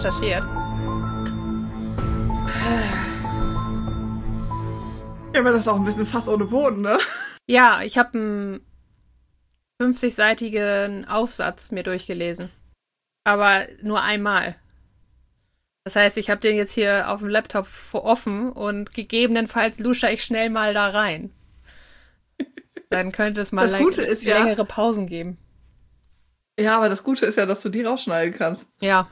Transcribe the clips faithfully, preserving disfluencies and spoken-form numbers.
recherchiert. Ja, aber das ist auch ein bisschen Fass ohne Boden, ne? Ja, ich habe einen fünfzigseitigen Aufsatz mir durchgelesen. Aber nur einmal. Das heißt, ich habe den jetzt hier auf dem Laptop offen und gegebenenfalls lusche ich schnell mal da rein. Dann könnte es mal Das Gute ist ja- längere Pausen geben. Ja, aber das Gute ist ja, dass du die rausschneiden kannst. Ja.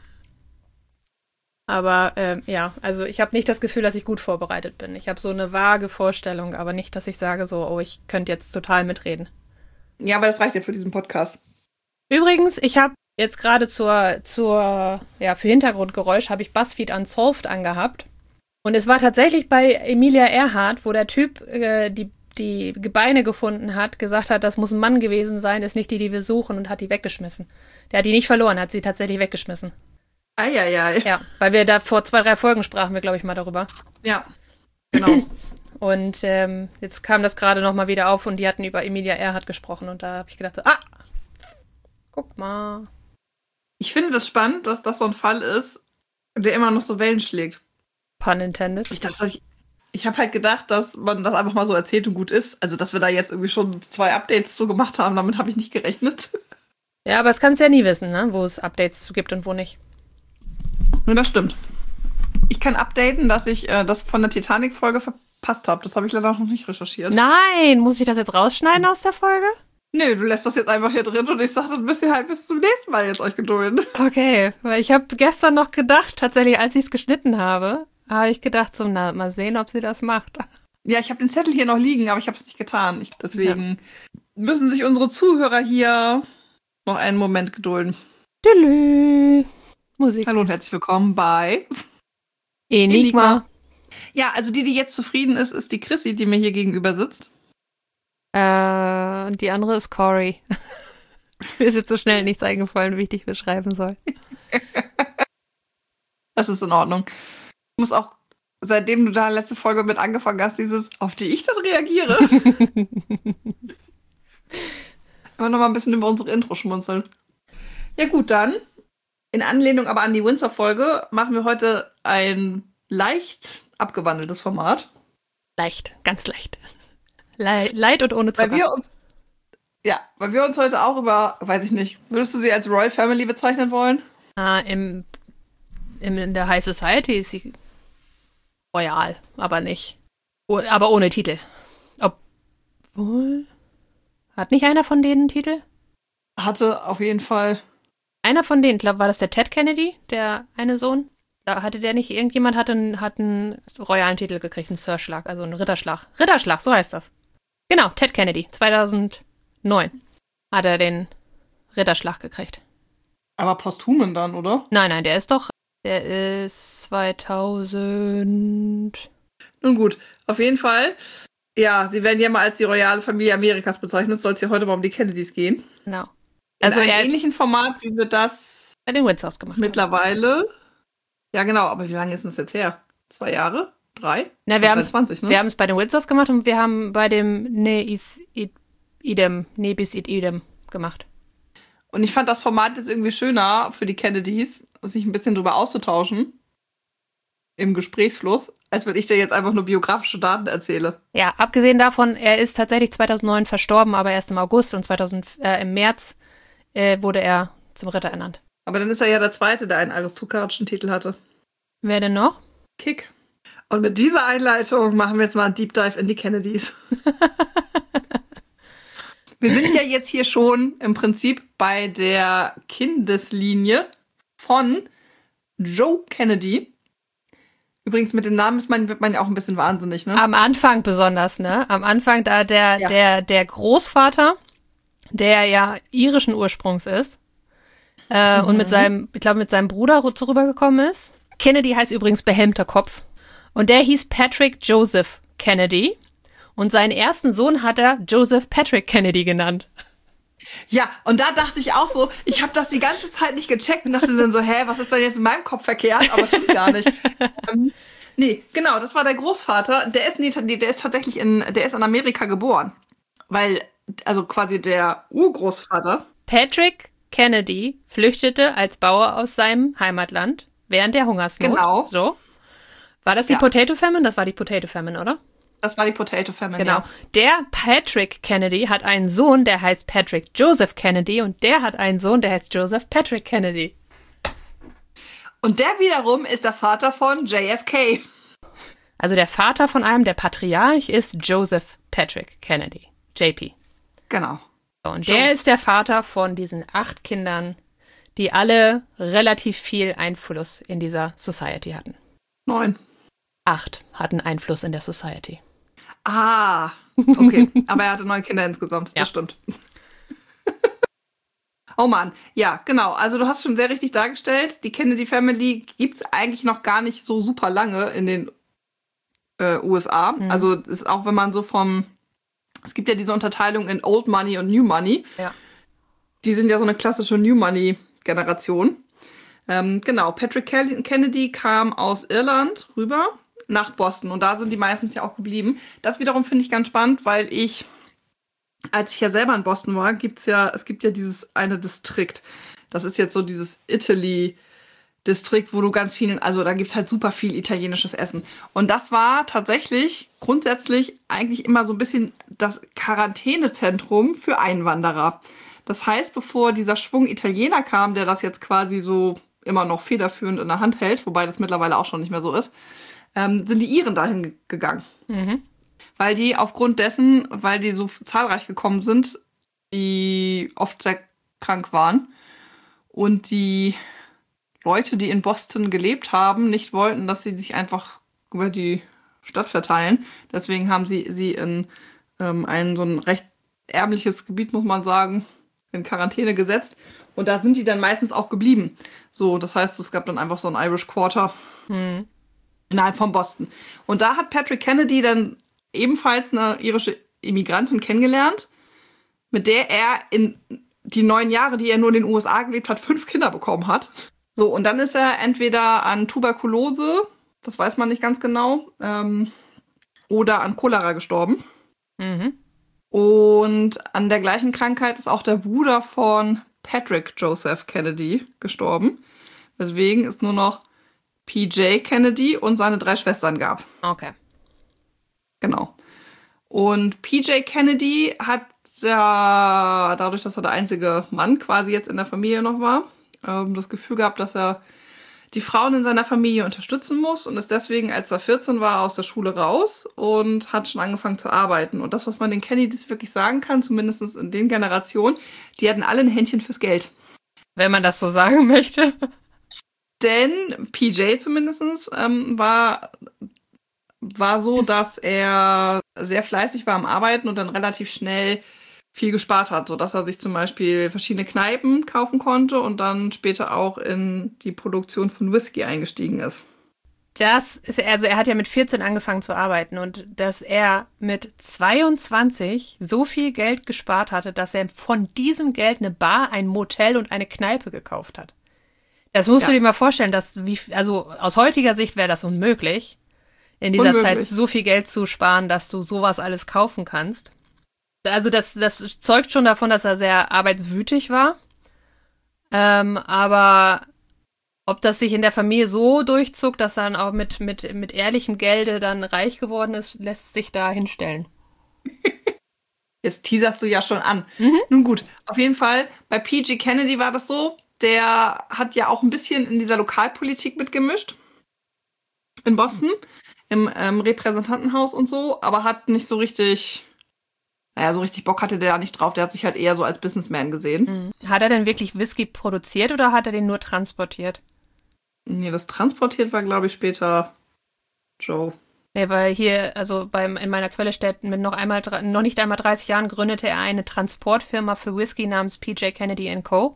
Aber ähm, ja, also ich habe nicht das Gefühl, dass ich gut vorbereitet bin. Ich habe so eine vage Vorstellung, aber nicht, dass ich sage so, oh, ich könnte jetzt total mitreden. Ja, aber das reicht ja für diesen Podcast. Übrigens, ich habe jetzt gerade zur, zur, ja, für Hintergrundgeräusch habe ich BuzzFeed Unsolved angehabt. Und es war tatsächlich bei Emilia Earhart, wo der Typ äh, die, die Gebeine gefunden hat, gesagt hat, das muss ein Mann gewesen sein, ist nicht die, die wir suchen, und hat die weggeschmissen. Der hat die nicht verloren, hat sie tatsächlich weggeschmissen. Eieiei. Ja, weil wir da vor zwei, drei Folgen sprachen wir, glaube ich, mal darüber. Ja, genau. Und ähm, jetzt kam das gerade nochmal wieder auf und die hatten über Emilia Earhart gesprochen und da habe ich gedacht so, ah, guck mal. Ich finde das spannend, dass das so ein Fall ist, der immer noch so Wellen schlägt. Pun intended. Ich dachte, ich, ich habe halt gedacht, dass man das einfach mal so erzählt und gut ist. Also, dass wir da jetzt irgendwie schon zwei Updates zu gemacht haben, damit habe ich nicht gerechnet. Ja, aber das kannst du ja nie wissen, ne? Wo es Updates zu gibt und wo nicht. Ja, das stimmt. Ich kann updaten, dass ich äh, das von der Titanic-Folge verpasst habe. Das habe ich leider noch nicht recherchiert. Nein, muss ich das jetzt rausschneiden aus der Folge? Nö, du lässt das jetzt einfach hier drin und ich sage, das müsst ihr halt bis zum nächsten Mal jetzt euch gedulden. Okay, weil ich habe gestern noch gedacht, tatsächlich, als ich es geschnitten habe, habe ich gedacht, so, na, mal sehen, ob sie das macht. Ja, ich habe den Zettel hier noch liegen, aber ich habe es nicht getan. Ich, deswegen ja. müssen sich unsere Zuhörer hier noch einen Moment gedulden. Tülü. Musik. Hallo und herzlich willkommen bei Enigma. Enigma. Ja, also die, die jetzt zufrieden ist, ist die Chrissy, die mir hier gegenüber sitzt. Äh, und die andere ist Cory. Mir ist jetzt so schnell nichts eingefallen, wie ich dich beschreiben soll. Das ist in Ordnung. Ich muss auch, seitdem du da letzte Folge mit angefangen hast, dieses, auf die ich dann reagiere. Aber noch mal ein bisschen über unsere Intro schmunzeln. Ja gut, dann, in Anlehnung aber an die Windsor-Folge, machen wir heute ein leicht abgewandeltes Format. Leicht, ganz leicht. Le- Leicht und ohne Zucker. Weil wir uns, ja, weil wir uns heute auch über, weiß ich nicht, würdest du sie als Royal Family bezeichnen wollen? Ah, im, im, in der High Society ist sie royal, aber nicht. Oh, aber ohne Titel. Obwohl. Hat nicht einer von denen einen Titel? Hatte auf jeden Fall. Einer von denen, ich glaube, war das der Ted Kennedy, der eine Sohn? Da hatte der nicht, irgendjemand hat einen, hat einen royalen Titel gekriegt, einen Sir-Schlag, also einen Ritterschlag. Ritterschlag, so heißt das. Genau, Ted Kennedy, zweitausendneun hat er den Ritterschlag gekriegt. Aber posthumen dann, oder? Nein, nein, der ist doch, der ist zweitausend. Nun gut, auf jeden Fall. Ja, sie werden ja mal als die royale Familie Amerikas bezeichnet. Soll es hier heute mal um die Kennedys gehen. Genau. Also in Also einem er ist ähnlichen Format, wie wir das bei den Windsors gemacht haben. mittlerweile. Ja, genau, aber wie lange ist es jetzt her? Zwei Jahre? Drei? Na, wir haben es zwanzig, ne? wir haben es bei den Windsors gemacht und wir haben bei dem Neis Idem, Nebis Idem gemacht. Und ich fand das Format jetzt irgendwie schöner für die Kennedys, sich ein bisschen drüber auszutauschen im Gesprächsfluss, als wenn ich dir jetzt einfach nur biografische Daten erzähle. Ja, abgesehen davon, er ist tatsächlich zweitausendneun verstorben, aber erst im August und zweitausend, äh, im März äh, wurde er zum Ritter ernannt. Aber dann ist er ja der Zweite, der einen aristokratischen Titel hatte. Wer denn noch? Kick. Und mit dieser Einleitung machen wir jetzt mal einen Deep Dive in die Kennedys. Wir sind ja jetzt hier schon im Prinzip bei der Kindeslinie von Joe Kennedy. Übrigens, mit dem Namen ist man, wird man ja auch ein bisschen wahnsinnig, ne? Am Anfang besonders, ne? Am Anfang da der, Ja. der, der Großvater, der ja irischen Ursprungs ist äh, Mhm. und mit seinem, ich glaube, mit seinem Bruder ru- rübergekommen ist. Kennedy heißt übrigens behelmter Kopf. Und der hieß Patrick Joseph Kennedy. Und seinen ersten Sohn hat er Joseph Patrick Kennedy genannt. Ja, und da dachte ich auch so, ich habe das die ganze Zeit nicht gecheckt und dachte dann so, hä, was ist denn jetzt in meinem Kopf verkehrt? Aber es stimmt gar nicht. ähm, nee, genau, das war der Großvater. Der ist, nee, der ist tatsächlich in, der ist in Amerika geboren. Weil, also quasi der Urgroßvater. Patrick Kennedy flüchtete als Bauer aus seinem Heimatland während der Hungersnot. Genau. So. War das die Ja. Potato Famine? Das war die Potato Famine, oder? Das war die Potato Famine, Genau. ja. Der Patrick Kennedy hat einen Sohn, der heißt Patrick Joseph Kennedy und der hat einen Sohn, der heißt Joseph Patrick Kennedy. Und der wiederum ist der Vater von J F K. Also der Vater von einem, der Patriarch, ist Joseph Patrick Kennedy. J P. Genau. So, und der ist der Vater von diesen acht Kindern, die alle relativ viel Einfluss in dieser Society hatten. Neun. Acht hatten Einfluss in der Society. Ah, okay. Aber er hatte neun Kinder insgesamt. Ja. Das stimmt. Oh Mann, ja, genau. Also du hast schon sehr richtig dargestellt. Die Kennedy Family gibt es eigentlich noch gar nicht so super lange in den äh, U S A. Mhm. Also ist auch wenn man so vom, es gibt ja diese Unterteilung in Old Money und New Money. Ja. Die sind ja so eine klassische New Money Generation. Ähm, genau, Patrick Kel- Kennedy kam aus Irland rüber nach Boston und da sind die meistens ja auch geblieben. Das wiederum finde ich ganz spannend, weil ich, als ich ja selber in Boston war, gibt's ja, es gibt ja dieses eine Distrikt. Das ist jetzt so dieses Italy-Distrikt, wo du ganz vielen, also da gibt's halt super viel italienisches Essen. Und das war tatsächlich grundsätzlich eigentlich immer so ein bisschen das Quarantänezentrum für Einwanderer. Das heißt, bevor dieser Schwung Italiener kam, der das jetzt quasi so immer noch federführend in der Hand hält, wobei das mittlerweile auch schon nicht mehr so ist, ähm, sind die Iren dahin ge- gegangen. Mhm. Weil die aufgrund dessen, weil die so zahlreich gekommen sind, die oft sehr krank waren und die Leute, die in Boston gelebt haben, nicht wollten, dass sie sich einfach über die Stadt verteilen. Deswegen haben sie sie in ähm, ein so ein recht ärmliches Gebiet, muss man sagen, in Quarantäne gesetzt. Und da sind die dann meistens auch geblieben. So, das heißt, es gab dann einfach so ein Irish Quarter Mhm. innerhalb von Boston. Und da hat Patrick Kennedy dann ebenfalls eine irische Immigrantin kennengelernt, mit der er in die neun Jahre, die er nur in den U S A gelebt hat, fünf Kinder bekommen hat. So, und dann ist er entweder an Tuberkulose, das weiß man nicht ganz genau, ähm, oder an Cholera gestorben. Mhm. Und an der gleichen Krankheit ist auch der Bruder von Patrick Joseph Kennedy gestorben. Deswegen es nur noch P J Kennedy und seine drei Schwestern gab. Okay. Genau. Und P J Kennedy hat ja, dadurch, dass er der einzige Mann quasi jetzt in der Familie noch war, ähm, das Gefühl gehabt, dass er die Frauen in seiner Familie unterstützen muss und ist deswegen, als er vierzehn war, aus der Schule raus und hat schon angefangen zu arbeiten. Und das, was man den Kennedys wirklich sagen kann, zumindest in den Generationen, die hatten alle ein Händchen fürs Geld. Wenn man das so sagen möchte. Denn P J zumindest ähm, war, war so, dass er sehr fleißig war am Arbeiten und dann relativ schnell viel gespart hat, sodass er sich zum Beispiel verschiedene Kneipen kaufen konnte und dann später auch in die Produktion von Whisky eingestiegen ist. Das ist, also er hat ja mit vierzehn angefangen zu arbeiten und dass er mit zweiundzwanzig so viel Geld gespart hatte, dass er von diesem Geld eine Bar, ein Motel und eine Kneipe gekauft hat. Das musst Ja. du dir mal vorstellen, dass wie, also aus heutiger Sicht wäre das unmöglich, in dieser Unmöglich. Zeit so viel Geld zu sparen, dass du sowas alles kaufen kannst. Also das, das zeugt schon davon, dass er sehr arbeitswütig war. Ähm, aber ob das sich in der Familie so durchzog, dass er dann auch mit, mit, mit ehrlichem Gelde dann reich geworden ist, lässt sich da hinstellen. Jetzt teaserst du ja schon an. Mhm. Nun gut, auf jeden Fall, bei P J Kennedy war das so, der hat ja auch ein bisschen in dieser Lokalpolitik mitgemischt. In Boston, im ähm, Repräsentantenhaus und so, aber hat nicht so richtig, naja, so richtig Bock hatte der da nicht drauf. Der hat sich halt eher so als Businessman gesehen. Mhm. Hat er denn wirklich Whisky produziert oder hat er den nur transportiert? Nee, das transportiert war, glaube ich, später Joe. Nee, weil hier, also beim, in meiner Quelle steht, mit noch einmal, dre- noch nicht einmal dreißig Jahren gründete er eine Transportfirma für Whisky namens P J Kennedy and Co.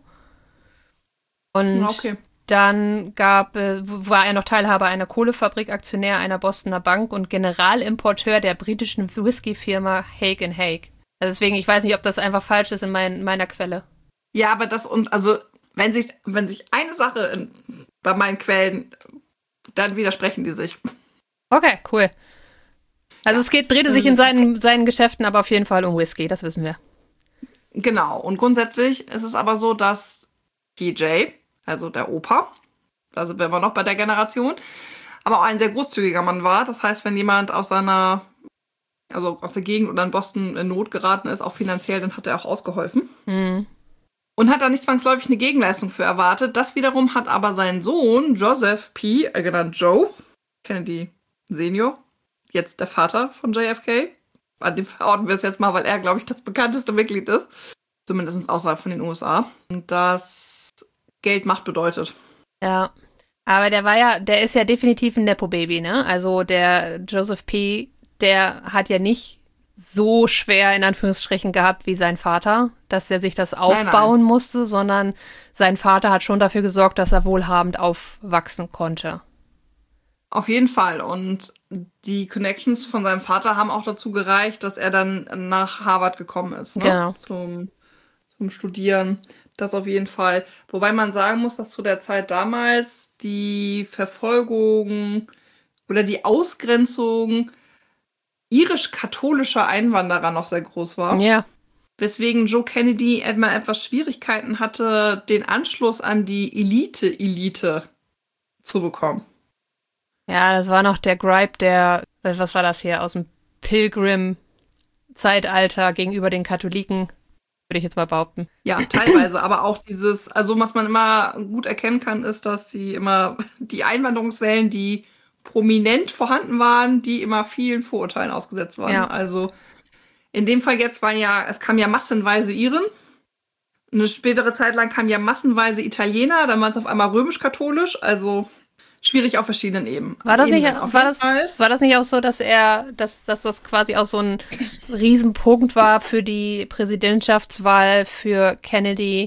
Und Ja, okay. dann gab, äh, war er noch Teilhaber einer Kohlefabrik, Aktionär einer Bostoner Bank und Generalimporteur der britischen Whisky-Firma Hague and Hague. Also deswegen, ich weiß nicht, ob das einfach falsch ist in mein, meiner Quelle. Ja, aber das und also, wenn sich, wenn sich eine Sache in, bei meinen Quellen, dann widersprechen die sich. Okay, cool. Also es geht, drehte sich in seinen, seinen Geschäften aber auf jeden Fall um Whisky, das wissen wir. Genau. Und grundsätzlich ist es aber so, dass P J, also der Opa, da sind wir immer noch bei der Generation, aber auch ein sehr großzügiger Mann war. Das heißt, wenn jemand aus seiner, also aus der Gegend oder in Boston in Not geraten ist, auch finanziell, dann hat er auch ausgeholfen. Mhm. Und hat da nicht zwangsläufig eine Gegenleistung für erwartet. Das wiederum hat aber sein Sohn, Joseph P., äh, genannt Joe, Kennedy Senior, jetzt der Vater von J F K. An dem verorten wir es jetzt mal, weil er, glaube ich, das bekannteste Mitglied ist. Zumindest außerhalb von den U S A. Und das Geld Macht bedeutet. Ja. Aber der war ja, der ist ja definitiv ein Nepo-Baby, ne? Also der Joseph P., der hat ja nicht so schwer in Anführungsstrichen gehabt wie sein Vater, dass der sich das aufbauen nein, nein. musste, sondern sein Vater hat schon dafür gesorgt, dass er wohlhabend aufwachsen konnte. Auf jeden Fall. Und die Connections von seinem Vater haben auch dazu gereicht, dass er dann nach Harvard gekommen ist. Ne? Genau. Zum, zum Studieren. Das auf jeden Fall. Wobei man sagen muss, dass zu der Zeit damals die Verfolgung oder die Ausgrenzung irisch-katholischer Einwanderer noch sehr groß war. Ja. Weswegen Joe Kennedy immer etwas Schwierigkeiten hatte, den Anschluss an die Elite-Elite zu bekommen. Ja, das war noch der Gripe der, was war das hier, aus dem Pilgrim-Zeitalter gegenüber den Katholiken, würde ich jetzt mal behaupten. Ja, teilweise, aber auch dieses, also was man immer gut erkennen kann, ist, dass sie immer die Einwanderungswellen, die prominent vorhanden waren, die immer vielen Vorurteilen ausgesetzt waren. Ja. Also in dem Fall jetzt waren ja, es kam ja massenweise Iren. Eine spätere Zeit lang kamen ja massenweise Italiener, dann waren es auf einmal römisch-katholisch, also schwierig auf verschiedenen Ebenen. War das, nicht, Ebenen. Auf war, jeden das, Fall. war das nicht auch so, dass er, dass, dass das quasi auch so ein Riesenpunkt war für die Präsidentschaftswahl für Kennedy,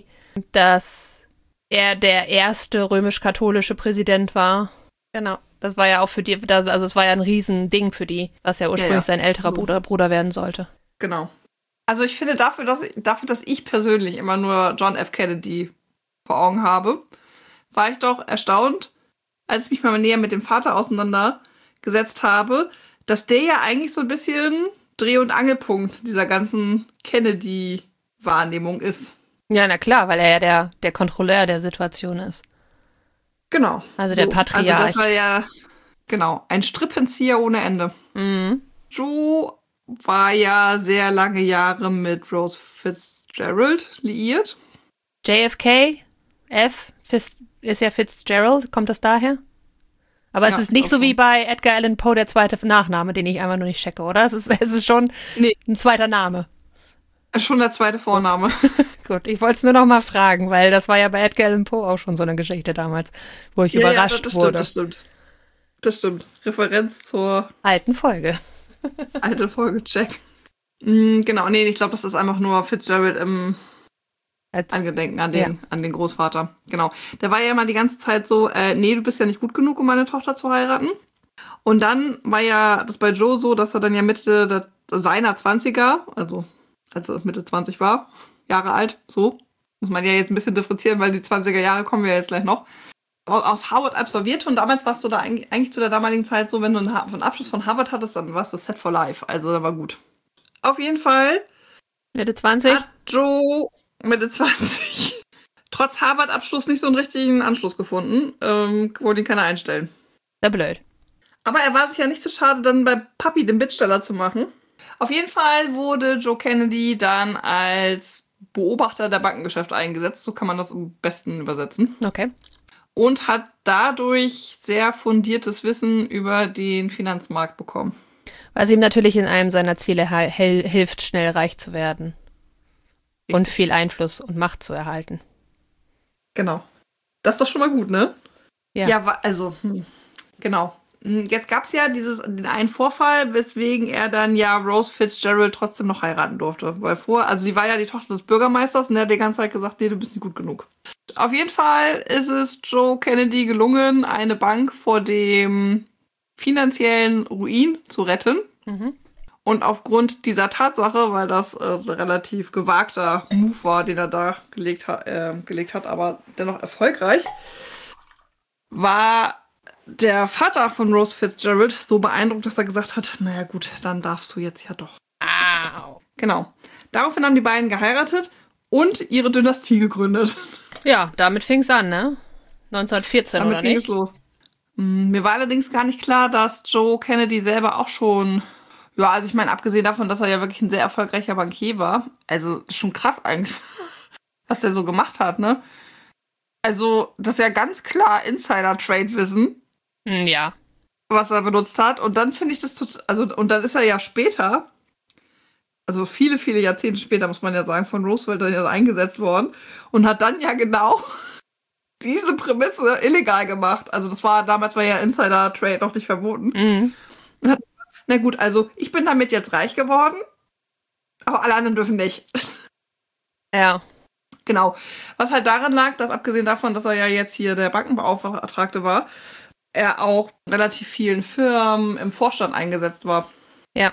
dass er der erste römisch-katholische Präsident war? Genau. Das war ja auch für die, das, also es war ja ein Riesending für die, was ja ursprünglich Ja, ja. sein älterer Bruder, Bruder werden sollte. Genau. Also ich finde dafür, dass, dafür, dass ich persönlich immer nur John F. Kennedy vor Augen habe, war ich doch erstaunt, als ich mich mal näher mit dem Vater auseinandergesetzt habe, dass der ja eigentlich so ein bisschen Dreh- und Angelpunkt dieser ganzen Kennedy-Wahrnehmung ist. Ja, na klar, weil er ja der, der Kontrolleur der Situation ist. Genau. Also der Patriarch. Also das war ja, genau, ein Strippenzieher ohne Ende. Mhm. Joe war ja sehr lange Jahre mit Rose Fitzgerald liiert. J F K, F, Fitz, ist ja Fitzgerald, kommt das daher? Aber Ja, es ist nicht so okay. wie bei Edgar Allan Poe der zweite Nachname, den ich einfach nur nicht checke, oder? Es ist, es ist schon Nee. ein zweiter Name. Schon der zweite Vorname. Gut, ich wollte es nur noch mal fragen, weil das war ja bei Edgar Allan Poe auch schon so eine Geschichte damals, wo ich Ja, ja, überrascht das, das wurde. Stimmt, das stimmt. Das stimmt. Referenz zur Alten Folge. alten Folge, check. Mm, genau, nee, ich glaube, das ist einfach nur Fitzgerald im Als, Angedenken an den, Ja. an den Großvater. Genau. Der war ja mal die ganze Zeit so, äh, nee, du bist ja nicht gut genug, um meine Tochter zu heiraten. Und dann war ja das bei Joe so, dass er dann ja Mitte der, seiner zwanziger, also als er Mitte zwanzig war, Jahre alt, so, muss man ja jetzt ein bisschen differenzieren, weil die zwanziger Jahre kommen wir ja jetzt gleich noch, aus Harvard absolvierte. Und damals warst du da eigentlich, eigentlich zu der damaligen Zeit so, wenn du einen, Ha- einen Abschluss von Harvard hattest, dann warst du set for life. Also da war gut. Auf jeden Fall Mitte zwanzig? hat Joe Mitte zwanzig trotz Harvard-Abschluss nicht so einen richtigen Anschluss gefunden. Ähm, wollte ihn keiner einstellen. Sehr blöd. Aber er war sich ja nicht so schade, dann bei Papi den Bittsteller zu machen. Auf jeden Fall wurde Joe Kennedy dann als Beobachter der Bankengeschäfte eingesetzt. So kann man das am besten übersetzen. Okay. Und hat dadurch sehr fundiertes Wissen über den Finanzmarkt bekommen. Was ihm natürlich in einem seiner Ziele hel- hel- hilft, schnell reich zu werden. Und viel Einfluss und Macht zu erhalten. Genau. Das ist doch schon mal gut, ne? Ja. Ja, wa- also, hm, genau. Hm, Jetzt gab es ja dieses, den einen Vorfall, weswegen er dann ja Rose Fitzgerald trotzdem noch heiraten durfte. Weil vor, also sie war ja die Tochter des Bürgermeisters und der hat die ganze Zeit gesagt, nee, du bist nicht gut genug. Auf jeden Fall ist es Joe Kennedy gelungen, eine Bank vor dem finanziellen Ruin zu retten. Mhm. Und aufgrund dieser Tatsache, weil das äh, ein relativ gewagter Move war, den er da gelegt, ha äh, gelegt hat, aber dennoch erfolgreich, war der Vater von Rose Fitzgerald so beeindruckt, dass er gesagt hat, naja gut, dann darfst du jetzt ja doch. Au. Genau. Daraufhin haben die beiden geheiratet und ihre Dynastie gegründet. Ja, damit fing's an, ne? neunzehnhundertvierzehn, Damit oder ging nicht? es los. Hm, Mir war allerdings gar nicht klar, dass Joe Kennedy selber auch schon, ja, also ich meine, abgesehen davon, dass er ja wirklich ein sehr erfolgreicher Bankier war, also schon krass eigentlich, was der so gemacht hat, ne? Also, das ist ja ganz klar Insider-Trade-Wissen, Hm, ja. was er benutzt hat. Und dann finde ich das total, also, und dann ist er ja später, also viele, viele Jahrzehnte später, muss man ja sagen, von Roosevelt dann ja eingesetzt worden und hat dann ja genau diese Prämisse illegal gemacht. Also das war, damals war ja Insider-Trade noch nicht verboten. Mhm. Und hat, na gut, also ich bin damit jetzt reich geworden, aber alle anderen dürfen nicht. Ja. Genau. Was halt daran lag, dass abgesehen davon, dass er ja jetzt hier der Bankenbeauftragte war, er auch relativ vielen Firmen im Vorstand eingesetzt war. Ja.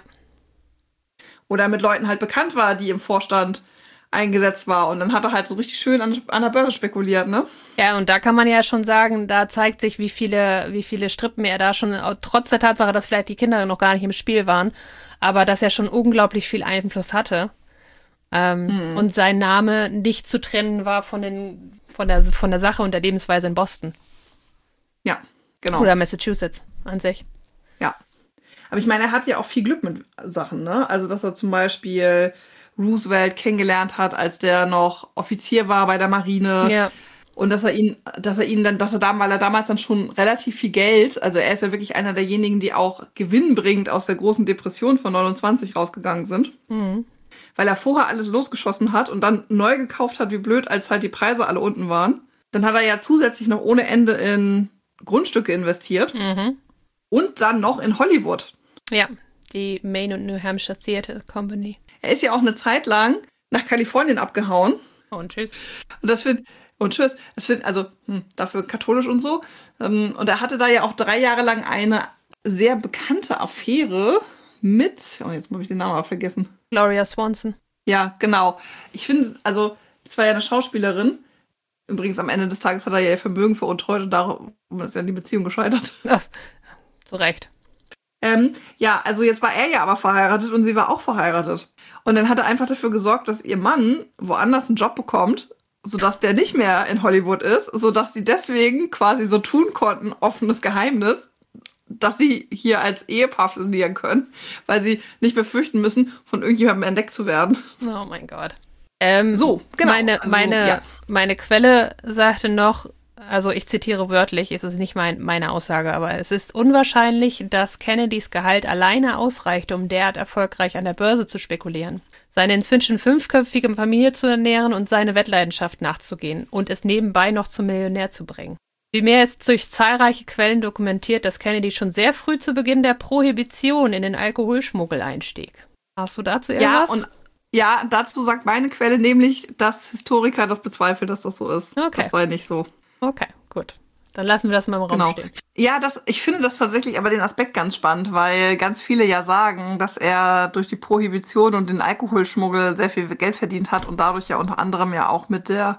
Oder mit Leuten halt bekannt war, die im Vorstand eingesetzt war. Und dann hat er halt so richtig schön an, an der Börse spekuliert, ne? Ja, und da kann man ja schon sagen, da zeigt sich, wie viele, wie viele Strippen er da schon, trotz der Tatsache, dass vielleicht die Kinder noch gar nicht im Spiel waren, aber dass er schon unglaublich viel Einfluss hatte. Ähm, hm. Und sein Name nicht zu trennen war von, den, von, der, von der Sache und der Lebensweise in Boston. Ja, genau. Oder Massachusetts an sich. Ja. Aber ich meine, er hat ja auch viel Glück mit Sachen, ne? Also, dass er zum Beispiel Roosevelt kennengelernt hat, als der noch Offizier war bei der Marine. Ja. Und dass er ihn, dass er ihn dann, dass er da, weil er damals dann schon relativ viel Geld, also er ist ja wirklich einer derjenigen, die auch gewinnbringend aus der großen Depression von neunundzwanzig rausgegangen sind. Mhm. Weil er vorher alles losgeschossen hat und dann neu gekauft hat, wie blöd, als halt die Preise alle unten waren. Dann hat er ja zusätzlich noch ohne Ende in Grundstücke investiert. Mhm. Und dann noch in Hollywood. Ja, die Maine und New Hampshire Theatre Company. Er ist ja auch eine Zeit lang nach Kalifornien abgehauen. Oh, und tschüss. Und das wird, und tschüss, das wird, also hm, dafür katholisch und so. Und er hatte da ja auch drei Jahre lang eine sehr bekannte Affäre mit, oh, jetzt habe ich den Namen aber vergessen. Gloria Swanson. Ja, genau. Ich finde, also, das war ja eine Schauspielerin. Übrigens, am Ende des Tages hat er ja ihr Vermögen veruntreut und darum ist ja die Beziehung gescheitert. Ach, zu Recht. Ähm, ja, also jetzt war er ja aber verheiratet und sie war auch verheiratet. Und dann hat er einfach dafür gesorgt, dass ihr Mann woanders einen Job bekommt, sodass der nicht mehr in Hollywood ist, sodass die deswegen quasi so tun konnten, offenes Geheimnis, dass sie hier als Ehepaar flanieren können, weil sie nicht befürchten müssen, von irgendjemandem entdeckt zu werden. Oh mein Gott. Ähm, so, genau. Meine, also, meine, ja. meine Quelle sagte noch, also ich zitiere wörtlich, es ist nicht mein, meine Aussage, aber es ist unwahrscheinlich, dass Kennedys Gehalt alleine ausreichte, um derart erfolgreich an der Börse zu spekulieren, seine inzwischen fünfköpfige Familie zu ernähren und seine Wettleidenschaft nachzugehen und es nebenbei noch zum Millionär zu bringen. Vielmehr ist durch zahlreiche Quellen dokumentiert, dass Kennedy schon sehr früh zu Beginn der Prohibition in den Alkoholschmuggel einstieg. Hast du dazu irgendwas? Ja, und ja, dazu sagt meine Quelle nämlich, dass Historiker das bezweifeln, dass das so ist. Okay. Das sei nicht so. Okay, gut. Dann lassen wir das mal im Raum Genau. stehen. Ja, das, ich finde das tatsächlich aber den Aspekt ganz spannend, weil ganz viele ja sagen, dass er durch die Prohibition und den Alkoholschmuggel sehr viel Geld verdient hat und dadurch ja unter anderem ja auch mit der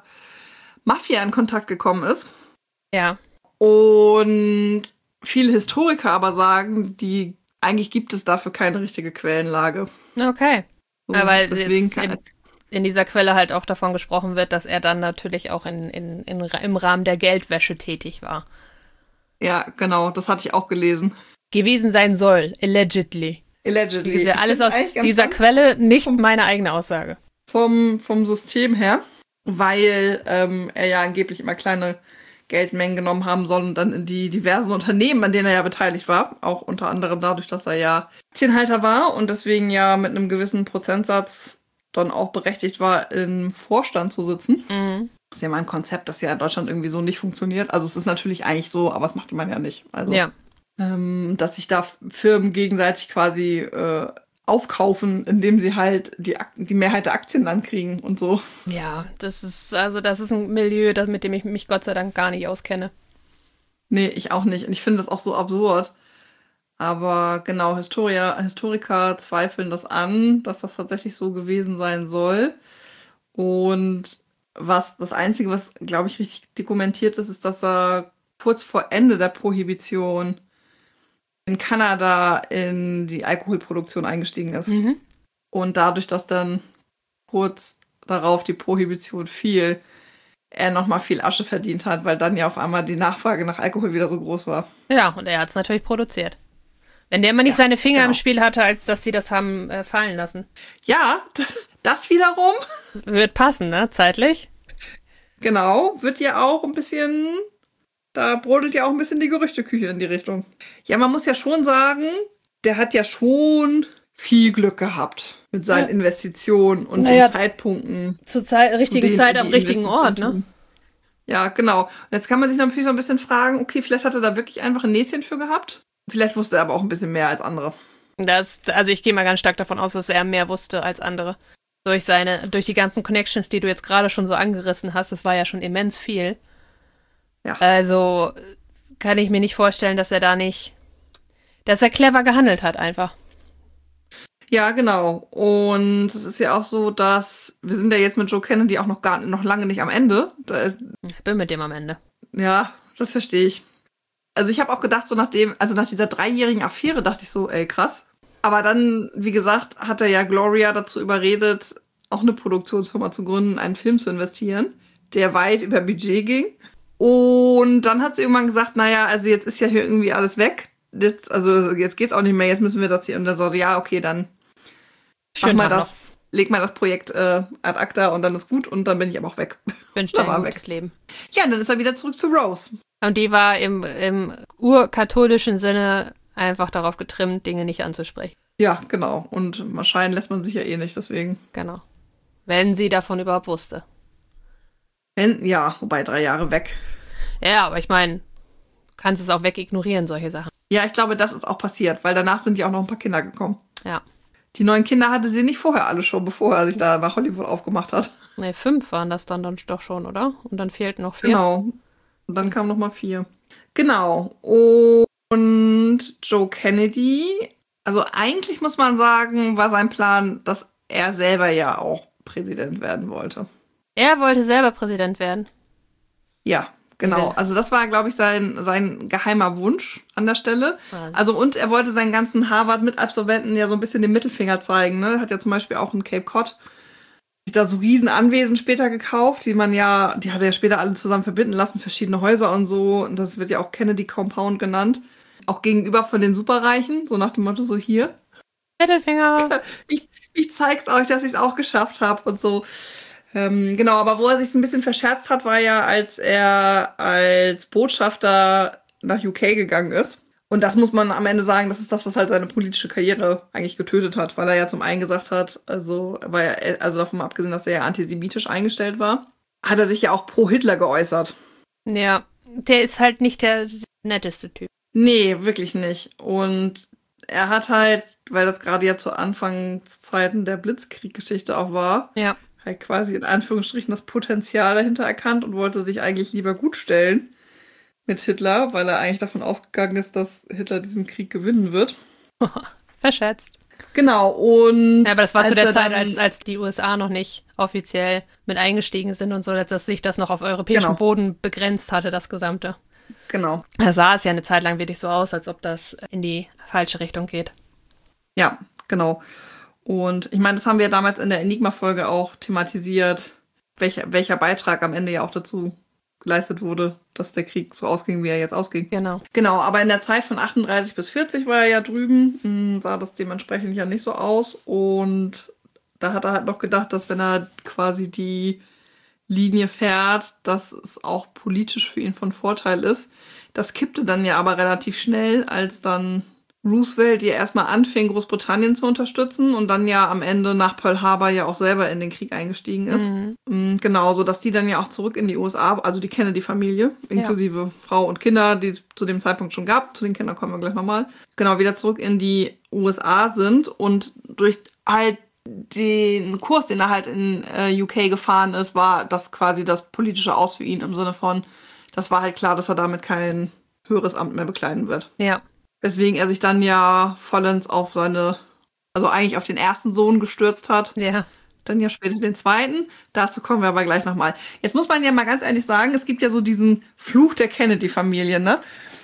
Mafia in Kontakt gekommen ist. Ja. Und viele Historiker aber sagen, die eigentlich gibt es dafür keine richtige Quellenlage. Okay. So, ja, weil deswegen jetzt in, in dieser Quelle halt auch davon gesprochen wird, dass er dann natürlich auch in, in, in, im Rahmen der Geldwäsche tätig war. Ja, genau, das hatte ich auch gelesen. Gewesen sein soll, allegedly. Allegedly. Das ist ja alles aus dieser Quelle, nicht vom, meine eigene Aussage. Vom, vom System her, weil ähm, er ja angeblich immer kleine Geldmengen genommen haben soll und dann in die diversen Unternehmen, an denen er ja beteiligt war, auch unter anderem dadurch, dass er ja Aktienhalter war und deswegen ja mit einem gewissen Prozentsatz dann auch berechtigt war, im Vorstand zu sitzen. Mhm. Das ist ja mal ein Konzept, das ja in Deutschland irgendwie so nicht funktioniert. Also es ist natürlich eigentlich so, aber das macht man ja nicht. Also, ja. ähm, dass sich da Firmen gegenseitig quasi äh, aufkaufen, indem sie halt die, die Mehrheit der Aktien dann kriegen und so. Ja, das ist, also das ist ein Milieu, das, mit dem ich mich Gott sei Dank gar nicht auskenne. Nee, ich auch nicht. Und ich finde das auch so absurd. Aber genau, Historia, Historiker zweifeln das an, dass das tatsächlich so gewesen sein soll. Und was das Einzige, was, glaube ich, richtig dokumentiert ist, ist, dass er kurz vor Ende der Prohibition in Kanada in die Alkoholproduktion eingestiegen ist. Mhm. Und dadurch, dass dann kurz darauf die Prohibition fiel, er nochmal viel Asche verdient hat, weil dann ja auf einmal die Nachfrage nach Alkohol wieder so groß war. Ja, und er hat es natürlich produziert. Wenn der immer nicht Ja, seine Finger genau. im Spiel hatte, als dass sie das haben äh, fallen lassen. Ja, das, das wiederum, Wird passen, ne? Zeitlich. genau, wird ja auch ein bisschen, da brodelt ja auch ein bisschen die Gerüchteküche in die Richtung. Ja, man muss ja schon sagen, der hat ja schon viel Glück gehabt mit seinen Ja. Investitionen und Naja, den Zeitpunkten. Zur Zeit, richtigen denen Zeit er am die richtigen Ort, Investitionen ne? tun. Ja, genau. Und jetzt kann man sich natürlich so ein bisschen fragen, okay, vielleicht hat er da wirklich einfach ein Näschen für gehabt. Vielleicht wusste er aber auch ein bisschen mehr als andere. Das, also ich gehe mal ganz stark davon aus, dass er mehr wusste als andere. Durch seine, durch die ganzen Connections, die du jetzt gerade schon so angerissen hast, das war ja schon immens viel. Ja. Also kann ich mir nicht vorstellen, dass er da nicht, dass er clever gehandelt hat einfach. Ja, genau. Und es ist ja auch so, dass wir sind ja jetzt mit Joe Kennedy auch noch gar noch lange nicht am Ende. Da ist, Ich bin mit dem am Ende. ja, das verstehe ich. Also ich habe auch gedacht, so nach dem, also nach dieser dreijährigen Affäre dachte ich so, ey, krass. Aber dann, wie gesagt, hat er ja Gloria dazu überredet, auch eine Produktionsfirma zu gründen, einen Film zu investieren, der weit über Budget ging. Und dann hat sie irgendwann gesagt, naja, also jetzt ist ja hier irgendwie alles weg. Jetzt, also jetzt geht's auch nicht mehr, jetzt müssen wir das hier. Und dann so, ja, okay, dann mach Schönen mal Tag das, leg mal das Projekt äh, ad acta und dann ist gut und dann bin ich aber auch weg. noch. Wünsche dir Da war ein er gutes Leben. Ja, und dann ist er wieder zurück zu Rose. Und die war im, im urkatholischen Sinne einfach darauf getrimmt, Dinge nicht anzusprechen. Ja, genau. Und scheiden lässt man sich ja eh nicht, deswegen. Genau. Wenn sie davon überhaupt wusste. Wenn, ja, wobei drei Jahre weg. Ja, aber ich meine, kannst es auch wegignorieren, solche Sachen. Ja, ich glaube, das ist auch passiert, weil danach sind ja auch noch ein paar Kinder gekommen. Ja. Die neuen Kinder hatte sie nicht vorher alle schon, bevor er sich da nach Hollywood aufgemacht hat. Ne, fünf waren das dann, dann doch schon, oder? Und dann fehlten noch vier. Genau. Und dann kamen noch mal vier. Genau. Und Joe Kennedy, also eigentlich muss man sagen, war sein Plan, dass er selber ja auch Präsident werden wollte. Er wollte selber Präsident werden. Ja, genau. will. Also das war, glaube ich, sein, sein geheimer Wunsch an der Stelle. Ah. Also und er wollte seinen ganzen Harvard-Mitabsolventen ja so ein bisschen den Mittelfinger zeigen. Ne? Hat ja zum Beispiel auch in Cape Cod sich da so riesen Anwesen später gekauft, die man ja, die hat er ja später alle zusammen verbinden lassen, verschiedene Häuser und so. Und das wird ja auch Kennedy Compound genannt. Auch gegenüber von den Superreichen, so nach dem Motto so hier. Mittelfinger. Ich, ich zeig's euch, dass ich es auch geschafft habe und so. Ähm, genau, aber wo er sich ein bisschen verscherzt hat, war ja, als er als Botschafter nach U K gegangen ist. Und das muss man am Ende sagen, das ist das, was halt seine politische Karriere eigentlich getötet hat, weil er ja zum einen gesagt hat, also, weil er, also davon mal abgesehen, dass er ja antisemitisch eingestellt war, hat er sich ja auch pro Hitler geäußert. Ja, der ist halt nicht der netteste Typ. Nee, wirklich nicht. Und er hat halt, weil das gerade ja zu Anfangszeiten der Blitzkrieg-Geschichte auch war, Ja. halt quasi in Anführungsstrichen das Potenzial dahinter erkannt und wollte sich eigentlich lieber gut stellen mit Hitler, weil er eigentlich davon ausgegangen ist, dass Hitler diesen Krieg gewinnen wird. Verschätzt. Genau, und Ja, aber das war zu als der er Zeit, dann- als, als die U S A noch nicht offiziell mit eingestiegen sind und so, dass sich das noch auf europäischem Genau. Boden begrenzt hatte, das Gesamte. Genau, Da sah es ja eine Zeit lang wirklich so aus, als ob das in die falsche Richtung geht. ja, genau. Und ich meine, das haben wir damals in der Enigma-Folge auch thematisiert, welcher, welcher Beitrag am Ende ja auch dazu geleistet wurde, dass der Krieg so ausging, wie er jetzt ausging. Genau. Genau, aber in der Zeit von achtunddreißig bis vierzig war er ja drüben, mh, sah das dementsprechend ja nicht so aus. Und da hat er halt noch gedacht, dass wenn er quasi die Linie fährt, dass es auch politisch für ihn von Vorteil ist. Das kippte dann ja aber relativ schnell, als dann Roosevelt ja erstmal anfing, Großbritannien zu unterstützen und dann ja am Ende nach Pearl Harbor ja auch selber in den Krieg eingestiegen ist. Mhm. Mm, Genau, so dass die dann ja auch zurück in die U S A, also die Kennedy-Familie, inklusive Frau und Kinder, die es zu dem Zeitpunkt schon gab, zu den Kindern kommen wir gleich nochmal, genau, wieder zurück in die U S A sind und durch halt den Kurs, den er halt in äh, U K gefahren ist, war das quasi das politische Aus für ihn im Sinne von, das war halt klar, dass er damit kein höheres Amt mehr bekleiden wird. Ja. Weswegen er sich dann ja vollends auf seine, also eigentlich auf den ersten Sohn gestürzt hat, Ja. dann ja später den zweiten. Dazu kommen wir aber gleich nochmal. Jetzt muss man ja mal ganz ehrlich sagen, es gibt ja so diesen Fluch der Kennedy-Familie, ne?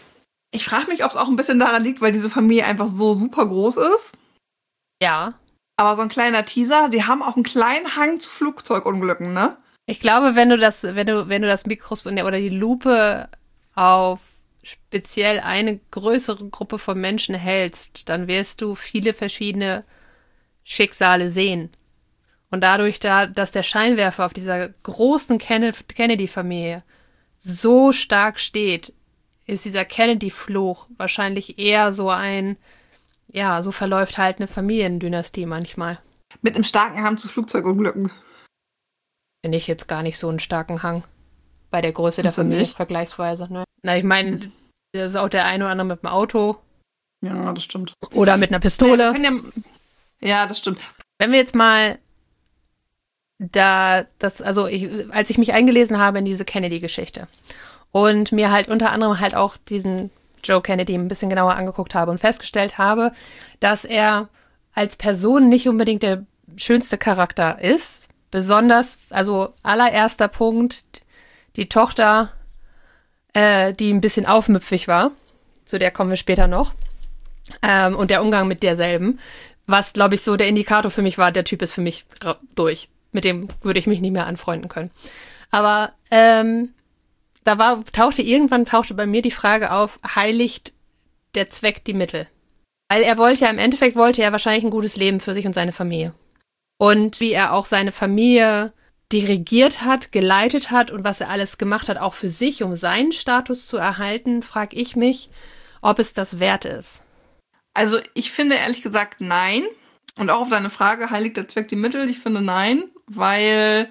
Ich frage mich, ob es auch ein bisschen daran liegt, weil diese Familie einfach so super groß ist. Ja. Aber so ein kleiner Teaser, sie haben auch einen kleinen Hang zu Flugzeugunglücken, ne? Ich glaube, wenn du das, wenn du, wenn du das Mikroskop oder die Lupe auf speziell eine größere Gruppe von Menschen hältst, dann wirst du viele verschiedene Schicksale sehen. Und dadurch, da, dass der Scheinwerfer auf dieser großen Ken- Kennedy-Familie so stark steht, ist dieser Kennedy-Fluch wahrscheinlich eher so ein, ja, so verläuft halt eine Familiendynastie manchmal. Mit einem starken Hang zu Flugzeugunglücken. Finde ich jetzt gar nicht so einen starken Hang bei der Größe der Findest du Familie nicht? vergleichsweise. Ne? Na, ich meine, da ist auch der eine oder andere mit dem Auto Ja, das stimmt. oder mit einer Wir Pistole. können ja, ja, das stimmt. Wenn wir jetzt mal da, das, also ich, als ich mich eingelesen habe in diese Kennedy-Geschichte und mir halt unter anderem halt auch diesen Joe Kennedy ein bisschen genauer angeguckt habe und festgestellt habe, dass er als Person nicht unbedingt der schönste Charakter ist. Besonders, also allererster Punkt, die Tochter, äh, die ein bisschen aufmüpfig war, zu der kommen wir später noch, ähm, und der Umgang mit derselben, was, glaube ich, so der Indikator für mich war, der Typ ist für mich ra- durch. Mit dem würde ich mich nicht mehr anfreunden können. Aber ähm, da war, tauchte irgendwann tauchte bei mir die Frage auf, heiligt der Zweck die Mittel? Weil er wollte ja, im Endeffekt wollte er wahrscheinlich ein gutes Leben für sich und seine Familie. Und wie er auch seine Familie dirigiert hat, geleitet hat und was er alles gemacht hat, auch für sich, um seinen Status zu erhalten, frage ich mich, ob es das wert ist. Also ich finde ehrlich gesagt nein. Und auch auf deine Frage, heiligt der Zweck die Mittel? Ich finde nein, weil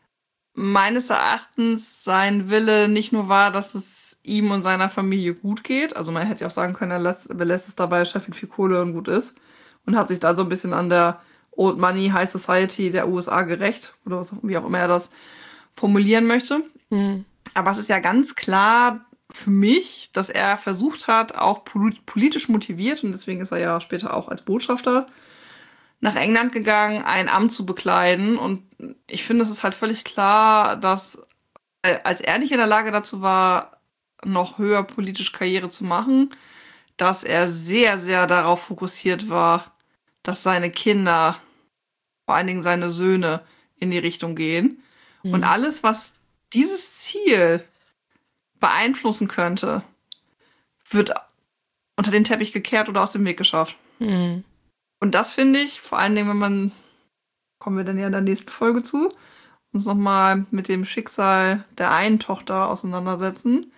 meines Erachtens sein Wille nicht nur war, dass es ihm und seiner Familie gut geht. Also man hätte ja auch sagen können, er lässt, belässt es dabei, scheffelt viel Kohle und gut ist. Und hat sich da so ein bisschen an der Old Money High Society der U S A gerecht. Oder was, wie auch immer er das formulieren möchte. Hm. Aber es ist ja ganz klar für mich, dass er versucht hat, auch pol- politisch motiviert, und deswegen ist er ja später auch als Botschafter nach England gegangen, ein Amt zu bekleiden. Und ich finde, es ist halt völlig klar, dass äh, als er nicht in der Lage dazu war, noch höher politisch Karriere zu machen, dass er sehr, sehr darauf fokussiert war, dass seine Kinder, vor allen Dingen seine Söhne, in die Richtung gehen. Hm. Und alles, was dieses Ziel beeinflussen könnte, wird unter den Teppich gekehrt oder aus dem Weg geschafft. Hm. Und das finde ich, vor allen Dingen, wenn man, kommen wir dann ja in der nächsten Folge zu, uns nochmal mit dem Schicksal der einen Tochter auseinandersetzen.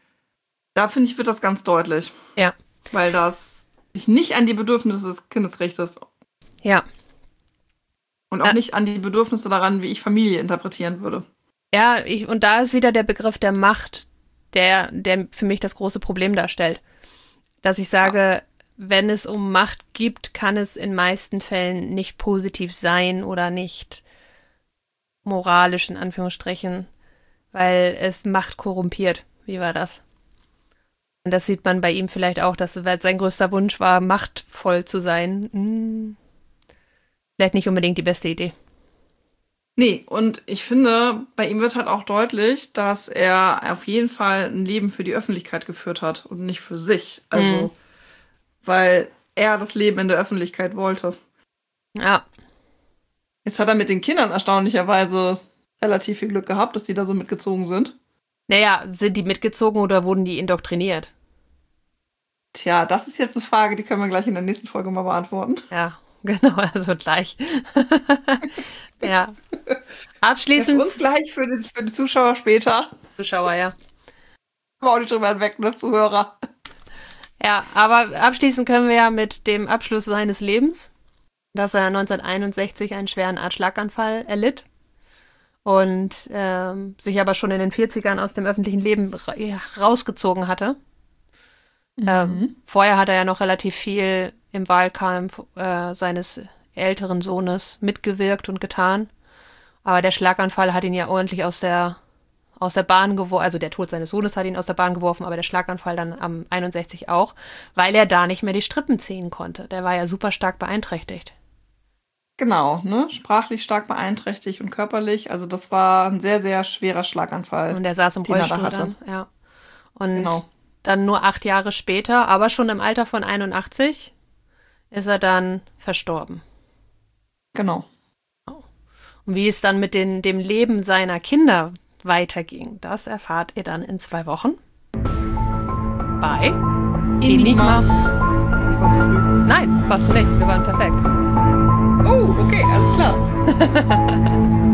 Da finde ich, wird das ganz deutlich. Ja. Weil das sich nicht an die Bedürfnisse des Kindes richtet. Ja. Und auch Ä- nicht an die Bedürfnisse daran, wie ich Familie interpretieren würde. Ja, ich, und da ist wieder der Begriff der Macht, der, der für mich das große Problem darstellt. Dass ich sage, wenn es um Macht gibt, kann es in meisten Fällen nicht positiv sein oder nicht moralisch in Anführungsstrichen, weil es Macht korrumpiert. Wie war das? Und das sieht man bei ihm vielleicht auch, dass weil sein größter Wunsch war, machtvoll zu sein. Hm, vielleicht nicht unbedingt die beste Idee. Nee, und ich finde, bei ihm wird halt auch deutlich, dass er auf jeden Fall ein Leben für die Öffentlichkeit geführt hat und nicht für sich. Also, Mhm. weil er das Leben in der Öffentlichkeit wollte. Ja, Jetzt hat er mit den Kindern erstaunlicherweise relativ viel Glück gehabt, dass die da so mitgezogen sind. naja, sind die mitgezogen oder wurden die indoktriniert? Tja, das ist jetzt eine Frage, die können wir gleich in der nächsten Folge mal beantworten. Ja, genau, also gleich. Ja. Ja, für Abschließend. uns gleich, für die, für die Zuschauer später. Zuschauer, ja. Aber auch nicht drüber hinweg, ne, Zuhörer. Ja, aber abschließend können wir ja mit dem Abschluss seines Lebens, dass er neunzehnhunderteinundsechzig einen schweren Art Schlaganfall erlitt und ähm, sich aber schon in den vierzigern aus dem öffentlichen Leben ra ja, rausgezogen hatte. Ähm, vorher hat er ja noch relativ viel im Wahlkampf äh, seines älteren Sohnes mitgewirkt und getan. Aber der Schlaganfall hat ihn ja ordentlich aus der, aus der Bahn geworfen. Also der Tod seines Sohnes hat ihn aus der Bahn geworfen, aber der Schlaganfall dann am einundsechzig auch, weil er da nicht mehr die Strippen ziehen konnte. Der war ja super stark beeinträchtigt. Genau, ne? Sprachlich stark beeinträchtigt und körperlich. Also das war ein sehr, sehr schwerer Schlaganfall. Und er saß im den er da Rollstuhl hatte. dann, ja. Und Genau. dann nur acht Jahre später, aber schon im Alter von einundachtzig, ist er dann verstorben. Genau. Und wie es dann mit den, dem Leben seiner Kinder weiterging, das erfahrt ihr dann in zwei Wochen bei Enigma. Ich war zu früh. Nein, warst du nicht. Wir waren perfekt. Oh, okay, alles klar.